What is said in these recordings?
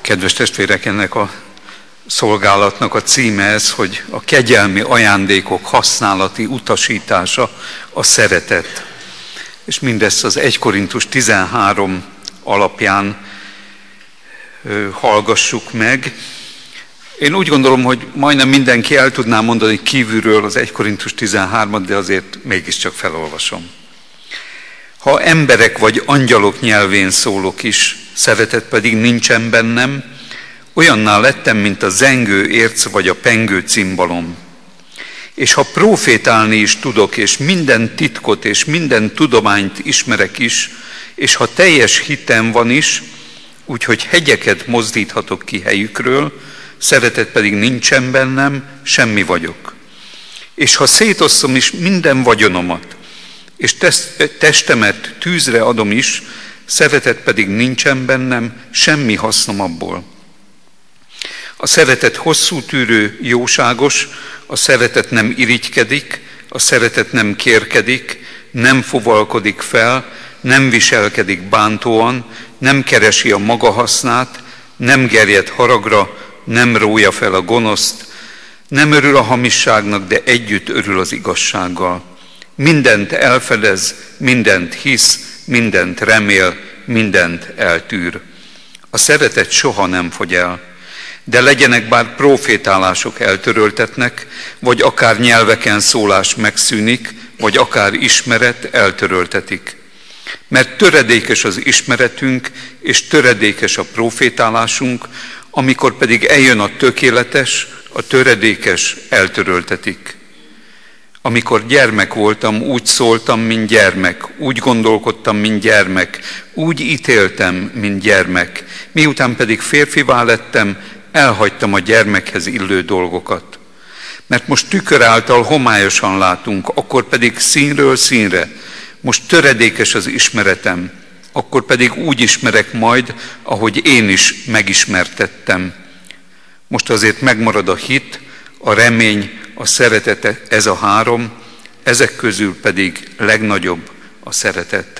Kedves testvérek, ennek a szolgálatnak a címe ez, hogy a kegyelmi ajándékok használati utasítása a szeretet. És mindezt az 1 Korintus 13 alapján hallgassuk meg. Én úgy gondolom, hogy majdnem mindenki el tudná mondani kívülről az 1 Korintus 13-at, de azért mégiscsak felolvasom. Ha emberek vagy angyalok nyelvén szólok is, szeretet pedig nincsen bennem, olyanná lettem, mint a zengő érc vagy a pengő cimbalom. És ha profétálni is tudok, és minden titkot és minden tudományt ismerek is, és ha teljes hitem van is, úgyhogy hegyeket mozdíthatok ki helyükről, szeretet pedig nincsen bennem, semmi vagyok. És ha szétosztom is minden vagyonomat, és testemet tűzre adom is, szeretet pedig nincsen bennem, semmi hasznom abból. A szeretet hosszú tűrő, jóságos, a szeretet nem irigykedik, a szeretet nem kérkedik, nem fuvalkodik fel, nem viselkedik bántóan, nem keresi a maga hasznát, nem gerjed haragra, nem rója fel a gonoszt, nem örül a hamisságnak, de együtt örül az igazsággal. Mindent elfedez, mindent hisz, mindent remél, mindent eltűr. A szeretet soha nem fogy el, de legyenek bár profétálások eltöröltetnek, vagy akár nyelveken szólás megszűnik, vagy akár ismeret eltöröltetik. Mert töredékes az ismeretünk, és töredékes a profétálásunk, amikor pedig eljön a tökéletes, a töredékes eltöröltetik. Amikor gyermek voltam, úgy szóltam, mint gyermek, úgy gondolkodtam, mint gyermek, úgy ítéltem, mint gyermek. Miután pedig férfivá lettem, elhagytam a gyermekhez illő dolgokat. Mert most tükör által homályosan látunk, akkor pedig színről színre. Most töredékes az ismeretem, akkor pedig úgy ismerek majd, ahogy én is megismertettem. Most azért megmarad a hit, a remény, a szeretet, ez a 3, ezek közül pedig legnagyobb a szeretet.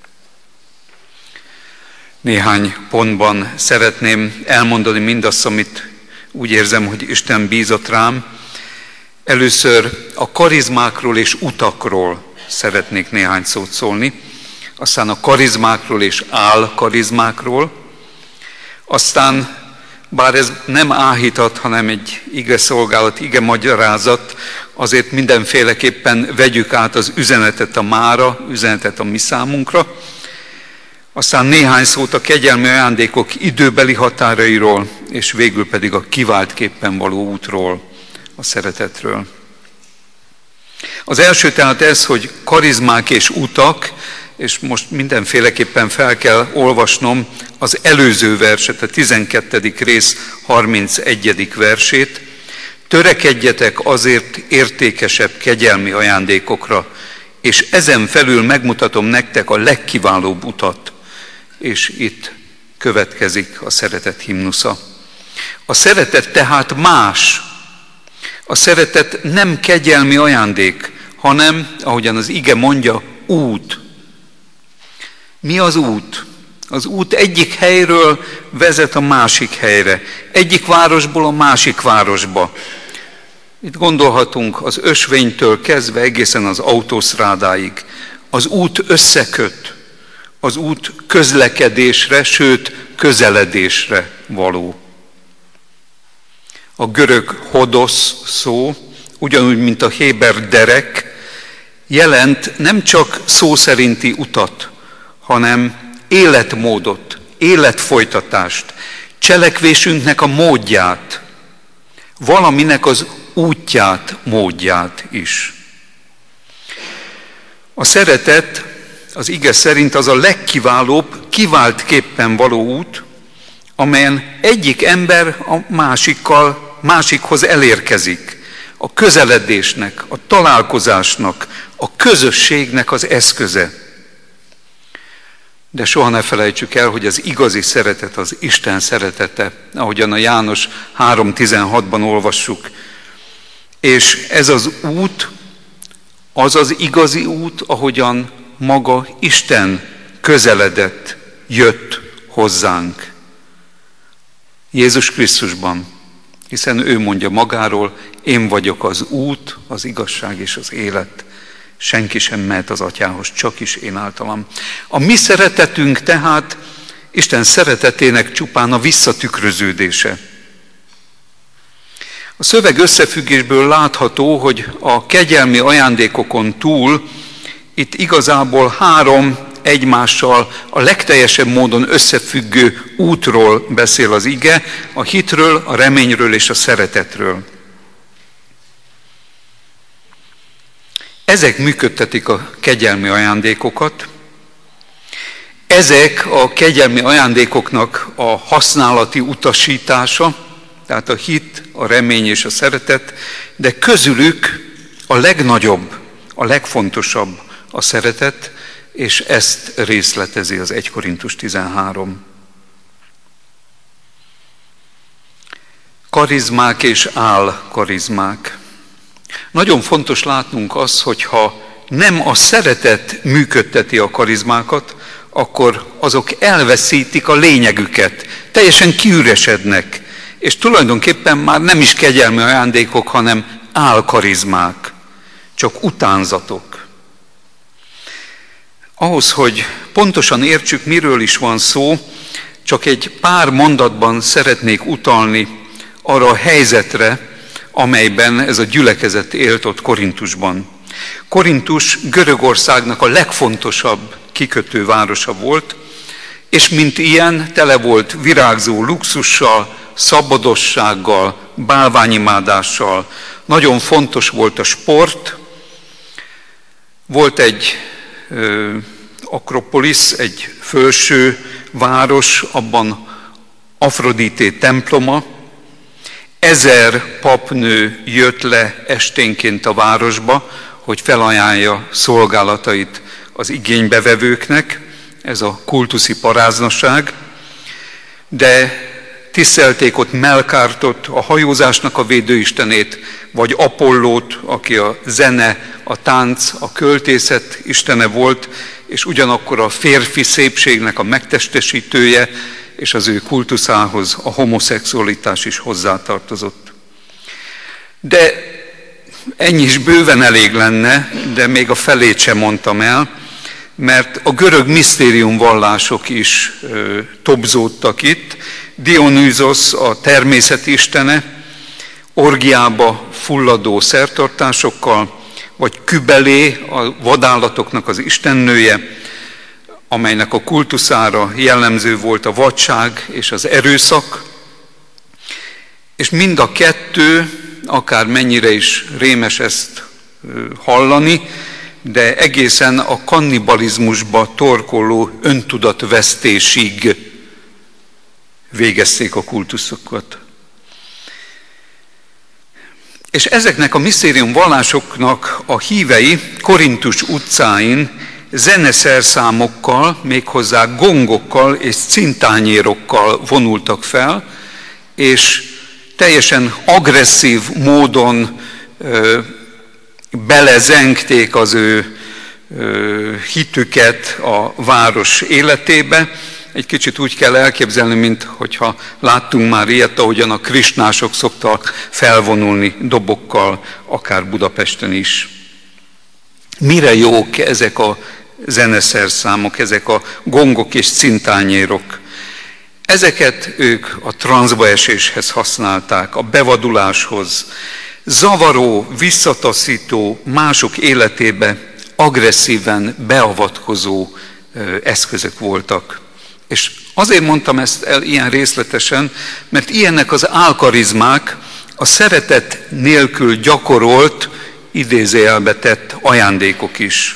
Néhány pontban szeretném elmondani mindazt, amit úgy érzem, hogy Isten bízott rám. Először a karizmákról és utakról szeretnék néhány szót szólni, aztán a karizmákról és álkarizmákról, aztán, bár ez nem áhítat, hanem egy ige szolgálat, ige magyarázat, azért mindenféleképpen vegyük át az üzenetet a mára, üzenetet a mi számunkra, aztán néhány szót a kegyelmi ajándékok időbeli határairól, és végül pedig a kiváltképpen való útról, a szeretetről. Az első tehát ez, hogy karizmák és utak, és most mindenféleképpen fel kell olvasnom az előző verset, a 12. rész 31. versét. Törekedjetek azért értékesebb kegyelmi ajándékokra, és ezen felül megmutatom nektek a legkiválóbb utat. És itt következik a szeretet himnusza. A szeretet tehát más. A szeretet nem kegyelmi ajándék, hanem, ahogyan az ige mondja, út. Mi az út? Az út egyik helyről vezet a másik helyre, egyik városból a másik városba. Itt gondolhatunk az ösvénytől kezdve egészen az autósztrádáig. Az út összeköt, az út közlekedésre, sőt közeledésre való. A görög hodosz szó, ugyanúgy, mint a héber derek, jelent nem csak szó szerinti utat, hanem életmódot, életfolytatást, cselekvésünknek a módját, valaminek az útját, módját is. A szeretet az ige szerint az a legkiválóbb, kiváltképpen való út, amelyen egyik ember a másikhoz elérkezik. A közeledésnek, a találkozásnak, a közösségnek az eszköze. De soha ne felejtsük el, hogy az igazi szeretet az Isten szeretete, ahogyan a János 3.16-ban olvassuk. És ez az út, az az igazi út, ahogyan maga Isten közeledett, jött hozzánk. Jézus Krisztusban, hiszen ő mondja magáról, én vagyok az út, az igazság és az élet. Senki sem mehet az Atyához, csak is én általam. A mi szeretetünk tehát Isten szeretetének csupán a visszatükröződése. A szöveg összefüggésből látható, hogy a kegyelmi ajándékokon túl itt igazából 3 egymással a legteljesebb módon összefüggő útról beszél az ige, a hitről, a reményről és a szeretetről. Ezek működtetik a kegyelmi ajándékokat. Ezek a kegyelmi ajándékoknak a használati utasítása, tehát a hit, a remény és a szeretet, de közülük a legnagyobb, a legfontosabb a szeretet, és ezt részletezi az 1 Korintus 13. Karizmák és álkarizmák. Nagyon fontos látnunk azt, hogyha nem a szeretet működteti a karizmákat, akkor azok elveszítik a lényegüket, teljesen kiüresednek, és tulajdonképpen már nem is kegyelmi ajándékok, hanem álkarizmák, csak utánzatok. Ahhoz, hogy pontosan értsük, miről is van szó, csak egy pár mondatban szeretnék utalni arra a helyzetre, amelyben ez a gyülekezet élt ott Korintusban. Korintus Görögországnak a legfontosabb kikötő városa volt, és mint ilyen tele volt virágzó luxussal, szabadossággal, bálványimádással. Nagyon fontos volt a sport. Volt egy Akropolisz, egy felső város, abban Afrodité temploma. 1000 papnő jött le esténként a városba, hogy felajánlja szolgálatait az igénybevevőknek, ez a kultuszi paráznaság, de tisztelték ott Melkártot, a hajózásnak a védőistenét, vagy Apollót, aki a zene, a tánc, a költészet istene volt, és ugyanakkor a férfi szépségnek a megtestesítője, és az ő kultuszához a homoszexualitás is hozzátartozott. De ennyi is bőven elég lenne, de még a felét sem mondtam el, mert a görög misztériumvallások is tobzódtak itt. Dionýzos a természet istene, orgiába fulladó szertartásokkal, vagy Kybelé, a vadállatoknak az istennője, amelynek a kultuszára jellemző volt a vadság és az erőszak, és mind a kettő, akár mennyire is rémes ezt hallani, de egészen a kannibalizmusba torkoló öntudatvesztésig végezték a kultuszokat. És ezeknek a misztériumvallásoknak a hívei Korintus utcáin zeneszerszámokkal, méghozzá gongokkal és cintányérokkal vonultak fel, és teljesen agresszív módon belezengték az ő hitüket a város életébe. Egy kicsit úgy kell elképzelni, mint hogyha láttunk már ilyet, ahogyan a krisnások szoktak felvonulni dobokkal, akár Budapesten is. Mire jók ezek a zeneszerszámok, ezek a gongok és cintányérok? Ezeket ők a transzba eséshez használták, a bevaduláshoz. Zavaró, visszataszító, mások életébe agresszíven beavatkozó eszközök voltak. És azért mondtam ezt el ilyen részletesen, mert ilyenek az álkarizmák, a szeretet nélkül gyakorolt, idézőjelbe tett ajándékok is.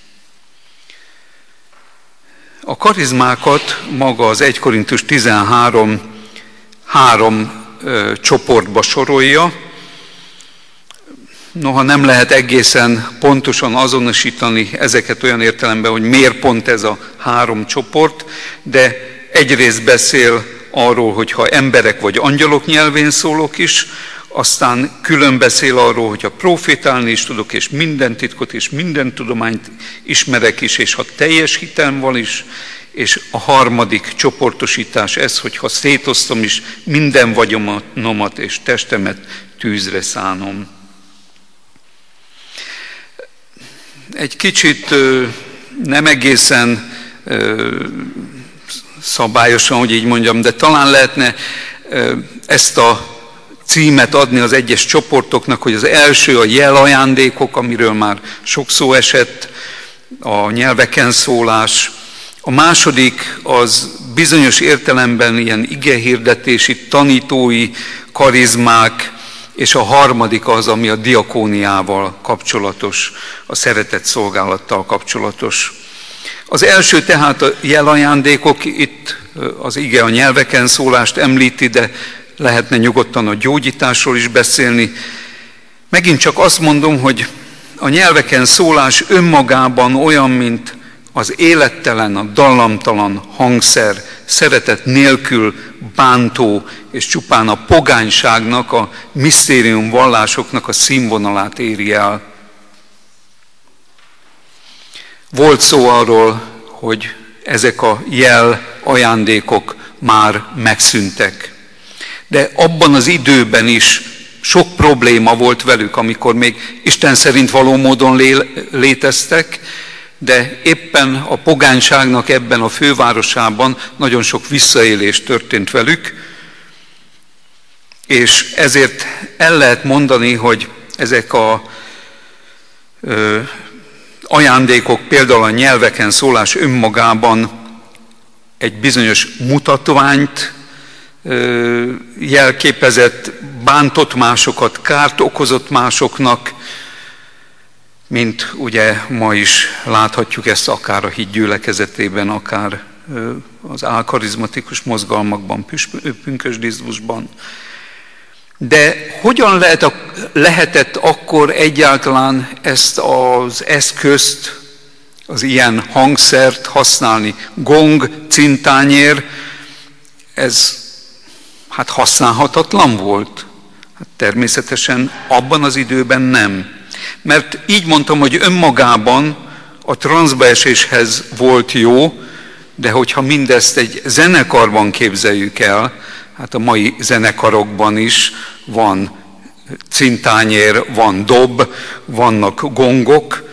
A karizmákat maga az 1 Korintus 13 három csoportba sorolja. Noha nem lehet egészen pontosan azonosítani ezeket olyan értelemben, hogy miért pont ez a 3 csoport, de egyrészt beszél arról, hogyha emberek vagy angyalok nyelvén szólok is, aztán külön beszél arról, hogyha profétálni is tudok, és minden titkot és minden tudományt ismerek is, és ha teljes hitem van is, és a harmadik csoportosítás ez, hogy ha szétosztom is minden vagyonomat és testemet tűzre szánom. Egy kicsit nem egészen szabályosan, hogy így mondjam, de talán lehetne ezt a címet adni az egyes csoportoknak, hogy az első a jelajándékok, amiről már sok szó esett, a nyelveken szólás. A második az bizonyos értelemben ilyen igehirdetési, tanítói karizmák, és a harmadik az, ami a diakóniával kapcsolatos, a szeretett szolgálattal kapcsolatos. Az első tehát a jelajándékok, itt az ige a nyelveken szólást említi, de lehetne nyugodtan a gyógyításról is beszélni. Megint csak azt mondom, hogy a nyelveken szólás önmagában olyan, mint az élettelen, a dallamtalan hangszer, szeretet nélkül bántó és csupán a pogányságnak, a misztérium vallásoknak a színvonalát éri el. Volt szó arról, hogy ezek a jel ajándékok már megszűntek. De abban az időben is sok probléma volt velük, amikor még Isten szerint való módon léteztek, de éppen a pogányságnak ebben a fővárosában nagyon sok visszaélés történt velük, és ezért el lehet mondani, hogy ezek a ajándékok, például a nyelveken szólás önmagában egy bizonyos mutatványt jelképezett, bántott másokat, kárt okozott másoknak, mint ugye ma is láthatjuk ezt akár a hit gyülekezetében, akár az álkarizmatikus mozgalmakban, pünkösdizmusban. De hogyan lehetett akkor egyáltalán ezt az eszközt, az ilyen hangszert használni? Gong, cintányér, ez hát használhatatlan volt? Hát természetesen abban az időben nem. Mert így mondtam, hogy önmagában a transzbeeséshez volt jó, de hogyha mindezt egy zenekarban képzeljük el, hát a mai zenekarokban is van cintányér, van dob, vannak gongok.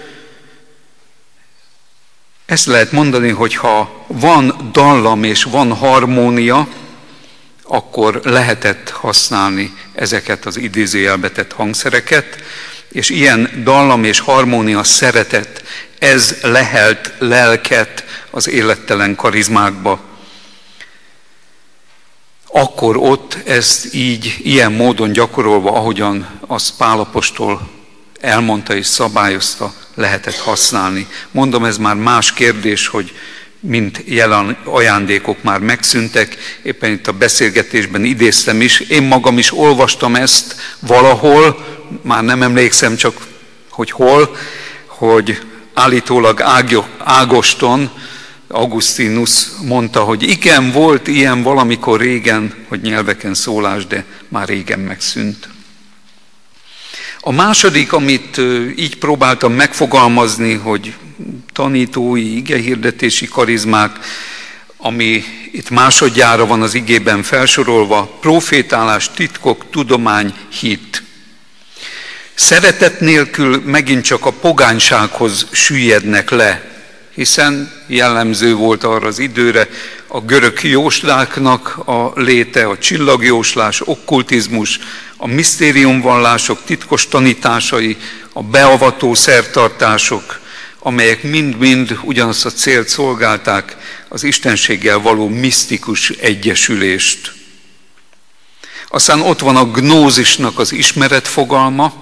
Ezt lehet mondani, hogy ha van dallam és van harmónia, akkor lehetett használni ezeket az idézőjelbe tett hangszereket, és ilyen dallam és harmónia, szeretet, ez lehelt lelket az élettelen karizmákba. Akkor ott ezt így, ilyen módon gyakorolva, ahogyan azt Pál apostol elmondta és szabályozta, lehetett használni. Mondom, ez már más kérdés, hogy mint jelen ajándékok már megszűntek, éppen itt a beszélgetésben idéztem is, én magam is olvastam ezt valahol, már nem emlékszem csak, hogy hol, hogy állítólag Ágoston, Augustinus mondta, hogy igen, volt ilyen valamikor régen, hogy nyelveken szólás, de már régen megszűnt. A második, amit így próbáltam megfogalmazni, hogy tanítói, igehirdetési karizmák, ami itt másodjára van az igében felsorolva, profétálás, titkok, tudomány, hit. Szeretet nélkül megint csak a pogánysághoz süllyednek le, hiszen jellemző volt arra az időre a görög jósláknak a léte, a csillagjóslás, okkultizmus, a misztériumvallások titkos tanításai, a beavató szertartások, amelyek mind-mind ugyanazt a célt szolgálták, az istenséggel való misztikus egyesülést. Aztán ott van a gnózisnak az ismeret fogalma.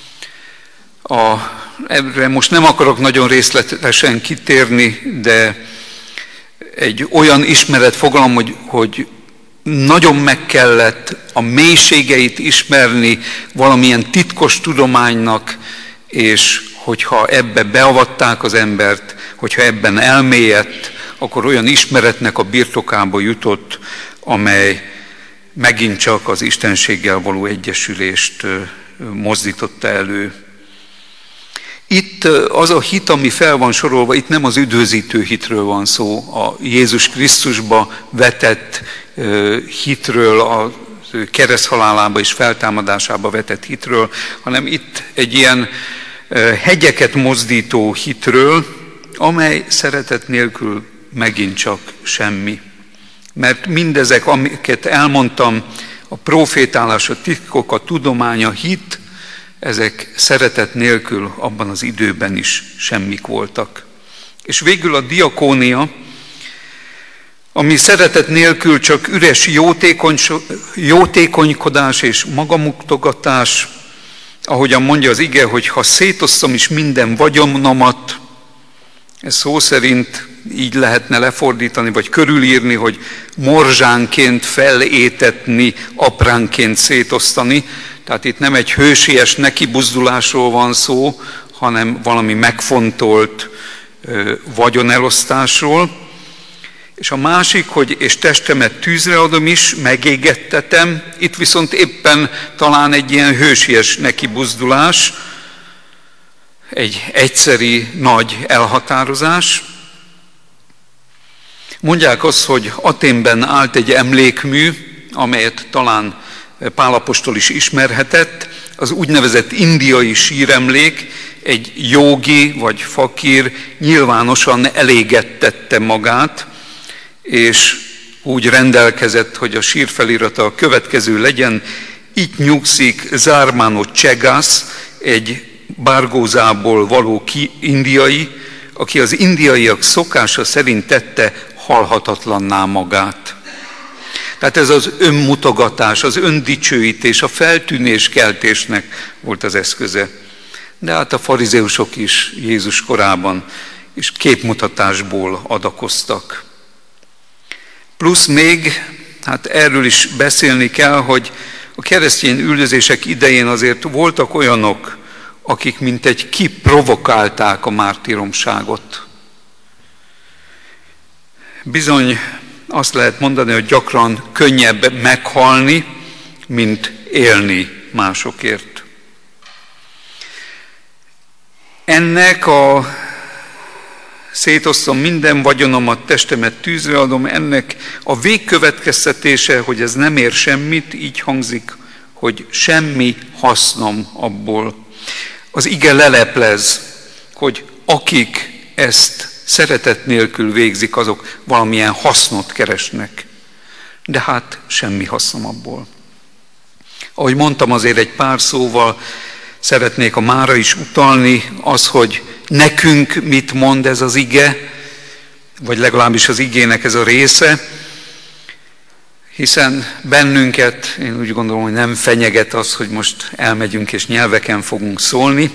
Erre most nem akarok nagyon részletesen kitérni, de egy olyan ismeretfogalom, hogy nagyon meg kellett a mélységeit ismerni valamilyen titkos tudománynak, és hogyha ebbe beavatták az embert, hogyha ebben elmélyedt, akkor olyan ismeretnek a birtokába jutott, amely megint csak az istenséggel való egyesülést mozdította elő. Itt az a hit, ami fel van sorolva, itt nem az üdvözítő hitről van szó, a Jézus Krisztusba vetett hitről, a kereszthalálába és feltámadásába vetett hitről, hanem itt egy ilyen hegyeket mozdító hitről, amely szeretet nélkül megint csak semmi. Mert mindezek, amiket elmondtam, a profétálás, a titkok, a tudomány, a hit, ezek szeretet nélkül abban az időben is semmik voltak. És végül a diakónia, ami szeretet nélkül csak üres jótékonykodás és magamuktogatás, ahogyan mondja az ige, hogy ha szétosztom is minden vagyonomat, ez szó szerint így lehetne lefordítani, vagy körülírni, hogy morzsánként felétetni, apránként szétosztani. Tehát itt nem egy hősies nekibuzdulásról van szó, hanem valami megfontolt vagyonelosztásról. És a másik, hogy és testemet tűzre adom is, megégettetem. Itt viszont éppen talán egy ilyen hősies nekibuzdulás, egy egyszeri nagy elhatározás. Mondják azt, hogy Athénben állt egy emlékmű, amelyet talán Pál apostol is ismerhetett, az úgynevezett indiai síremlék, egy jógi vagy fakír nyilvánosan elégettette magát, és úgy rendelkezett, hogy a sírfelirata a következő legyen: itt nyugszik Zármánó Csegász, egy Bárgózából való indiai, aki az indiaiak szokása szerint tette halhatatlanná magát. Tehát ez az önmutogatás, az öndicsőítés, a feltűnéskeltésnek volt az eszköze. De hát a farizeusok is Jézus korában is képmutatásból adakoztak. Plusz még, hát erről is beszélni kell, hogy a keresztény üldözések idején azért voltak olyanok, akik mintegy kiprovokálták a mártíromságot. Bizony azt lehet mondani, hogy gyakran könnyebb meghalni, mint élni másokért. Ennek a szétosztom minden vagyonomat, testemet tűzre adom, ennek a végkövetkeztetése, hogy ez nem ér semmit, így hangzik, hogy semmi hasznom abból. Az ige leleplez, hogy akik ezt szeretet nélkül végzik, azok valamilyen hasznot keresnek. De hát semmi hasznom abból. Ahogy mondtam, azért egy pár szóval szeretnék a mára is utalni, az, hogy nekünk mit mond ez az ige, vagy legalábbis az igének ez a része, hiszen bennünket, én úgy gondolom, hogy nem fenyeget az, hogy most elmegyünk és nyelveken fogunk szólni,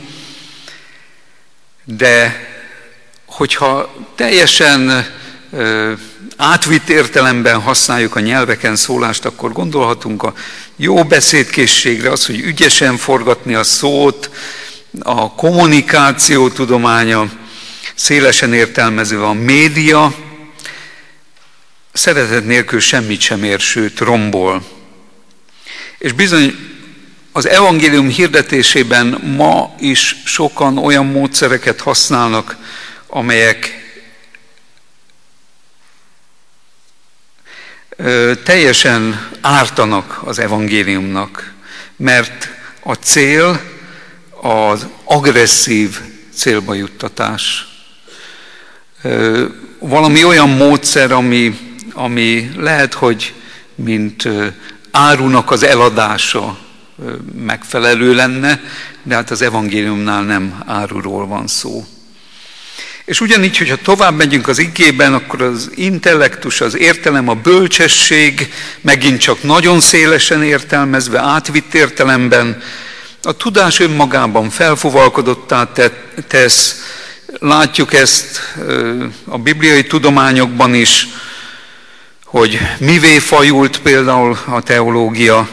de hogyha teljesen átvitt értelemben használjuk a nyelveken szólást, akkor gondolhatunk a jó beszédkészségre, az, hogy ügyesen forgatni a szót, a kommunikáció tudománya, szélesen értelmezve a média, szeretet nélkül semmit sem ér, sőt rombol. És bizony az evangélium hirdetésében ma is sokan olyan módszereket használnak, amelyek teljesen ártanak az evangéliumnak, mert a cél az agresszív célba juttatás. Valami olyan módszer, ami lehet, hogy mint árunak az eladása megfelelő lenne, de hát az evangéliumnál nem áruról van szó. És ugyanígy, hogyha tovább megyünk az igében, akkor az intellektus, az értelem, a bölcsesség megint csak nagyon szélesen értelmezve, átvitt értelemben, a tudás önmagában felfuvalkodottá tesz. Látjuk ezt a bibliai tudományokban is, hogy mivé fajult például a teológia,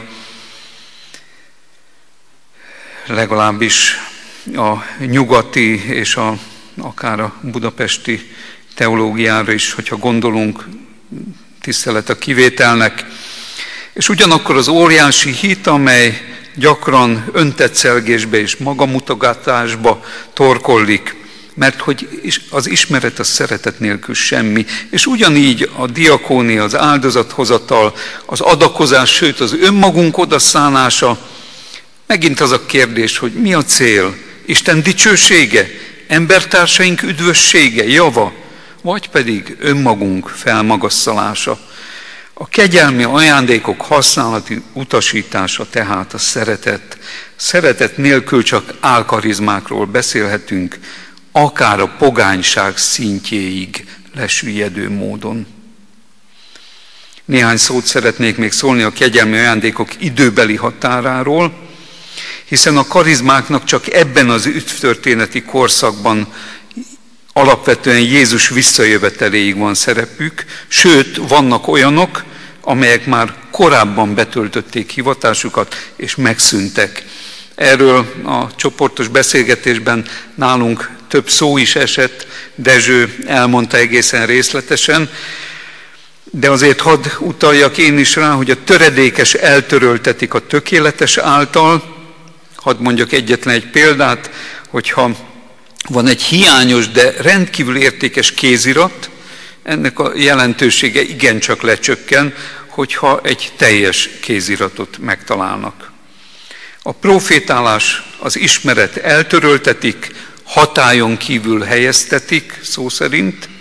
legalábbis a nyugati és akár a budapesti teológiára is, hogyha gondolunk, tisztelet a kivételnek. És ugyanakkor az óriási hit, amely gyakran öntetszelgésbe és magamutogatásba torkollik, mert hogy az ismeret a szeretet nélkül semmi. És ugyanígy a diakónia, az áldozathozatal, az adakozás, sőt az önmagunk odaszánása, megint az a kérdés, hogy mi a cél? Isten dicsősége, embertársaink üdvössége, java, vagy pedig önmagunk felmagasszalása. A kegyelmi ajándékok használati utasítása tehát a szeretet. Szeretet nélkül csak álkarizmákról beszélhetünk, akár a pogányság szintjéig lesüllyedő módon. Néhány szót szeretnék még szólni a kegyelmi ajándékok időbeli határáról, hiszen a karizmáknak csak ebben az üdvtörténeti korszakban alapvetően Jézus visszajöveteléig van szerepük, sőt, vannak olyanok, amelyek már korábban betöltötték hivatásukat és megszűntek. Erről a csoportos beszélgetésben nálunk több szó is esett, Dezső elmondta egészen részletesen, de azért hadd utaljak én is rá, hogy a töredékes eltöröltetik a tökéletes által. Hadd mondjak egyetlen egy példát, hogyha van egy hiányos, de rendkívül értékes kézirat, ennek a jelentősége igencsak lecsökken, hogyha egy teljes kéziratot megtalálnak. A profétálás, az ismeret eltöröltetik, hatályon kívül helyeztetik, szó szerint.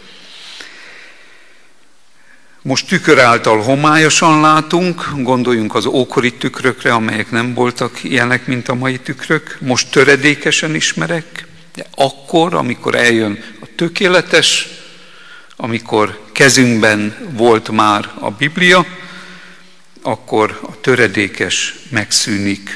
Most tükör által homályosan látunk, gondoljunk az ókori tükrökre, amelyek nem voltak ilyenek, mint a mai tükrök. Most töredékesen ismerek, de akkor, amikor eljön a tökéletes, amikor kezünkben volt már a Biblia, akkor a töredékes megszűnik.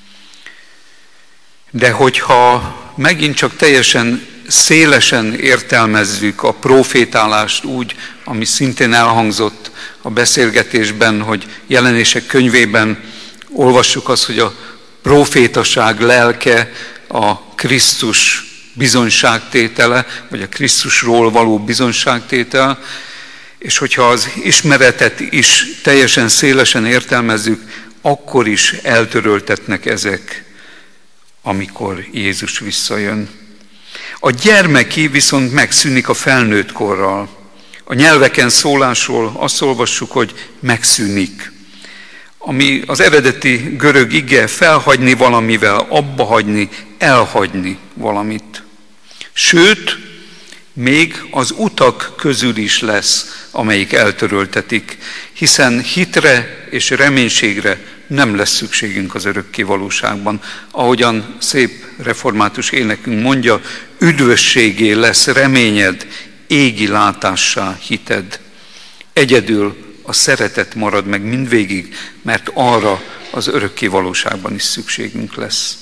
De hogyha megint csak teljesen szélesen értelmezzük a profétálást úgy, ami szintén elhangzott a beszélgetésben, hogy Jelenések könyvében olvassuk azt, hogy a profétaság lelke a Krisztus bizonyságtétele, vagy a Krisztusról való bizonyságtétel, és hogyha az ismeretet is teljesen szélesen értelmezzük, akkor is eltöröltetnek ezek, amikor Jézus visszajön. A gyermeki viszont megszűnik a felnőtt korral. A nyelveken szólásról azt olvassuk, hogy megszűnik. Ami az eredeti görög ige felhagyni valamivel, abbahagyni, elhagyni valamit. Sőt, még az utak közül is lesz, amelyik eltöröltetik, hiszen hitre és reménységre nem lesz szükségünk az örökké valóságban. Ahogyan szép református énekünk mondja, üdvösségé lesz reményed, égi látássá hited. Egyedül a szeretet marad meg mindvégig, mert arra az örökké valóságban is szükségünk lesz.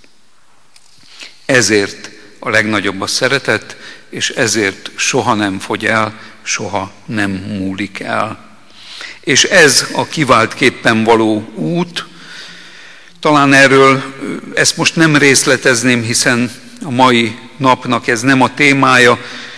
Ezért a legnagyobb a szeretet, és ezért soha nem fogy el, soha nem múlik el. És ez a kiváltképpen való út. Talán erről ezt most nem részletezném, hiszen a mai napnak ez nem a témája,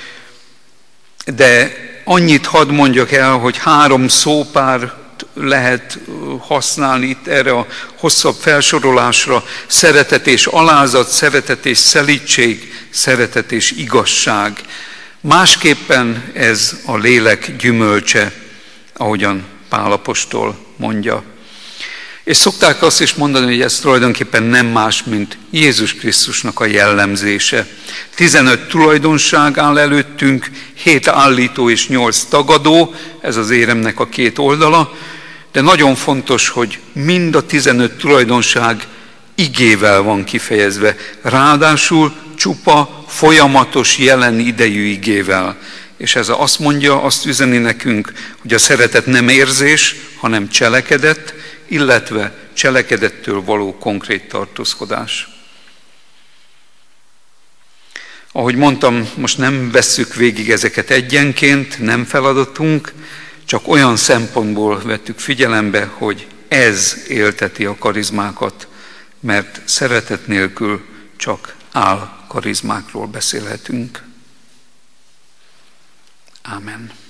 de annyit hadd mondjak el, hogy 3 szópárt lehet használni itt erre a hosszabb felsorolásra: szeretet és alázat, szeretet és szelídség, szeretet és igazság. Másképpen ez a lélek gyümölcse, ahogyan Pál apostol mondja. És szokták azt is mondani, hogy ez tulajdonképpen nem más, mint Jézus Krisztusnak a jellemzése. 15 tulajdonság áll előttünk, 7 állító és 8 tagadó, ez az éremnek a 2 oldala, de nagyon fontos, hogy mind a 15 tulajdonság igével van kifejezve, ráadásul csupa, folyamatos, jelen idejű igével. És ez azt mondja, azt üzeni nekünk, hogy a szeretet nem érzés, hanem cselekedet, illetve cselekedettől való konkrét tartózkodás. Ahogy mondtam, most nem vesszük végig ezeket egyenként, nem feladatunk, csak olyan szempontból vettük figyelembe, hogy ez élteti a karizmákat, mert szeretet nélkül csak álkarizmákról beszélhetünk. Ámen.